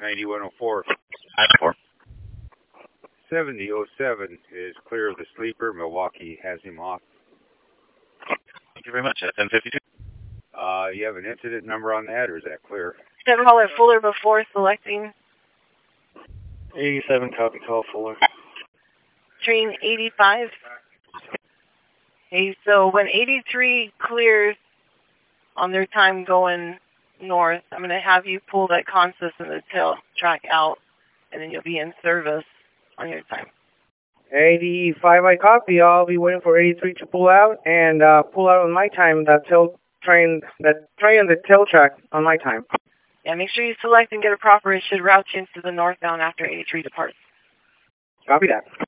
9104. 94. 7007 is clear of the sleeper. Milwaukee has him off. Thank you very much. 1052. You have an incident number on that, or is that clear? Never call it Fuller before selecting. 87, copy, call Fuller. Train 85. Okay, so when 83 clears on their time going north, I'm going to have you pull that Consus and the tail track out, and then you'll be in service on your time. 85, I copy. I'll be waiting for 83 to pull out, and pull out on my time, that train on the tail track on my time. Yeah, make sure you select and get it proper. It should route you into the northbound after 83 departs. Copy that.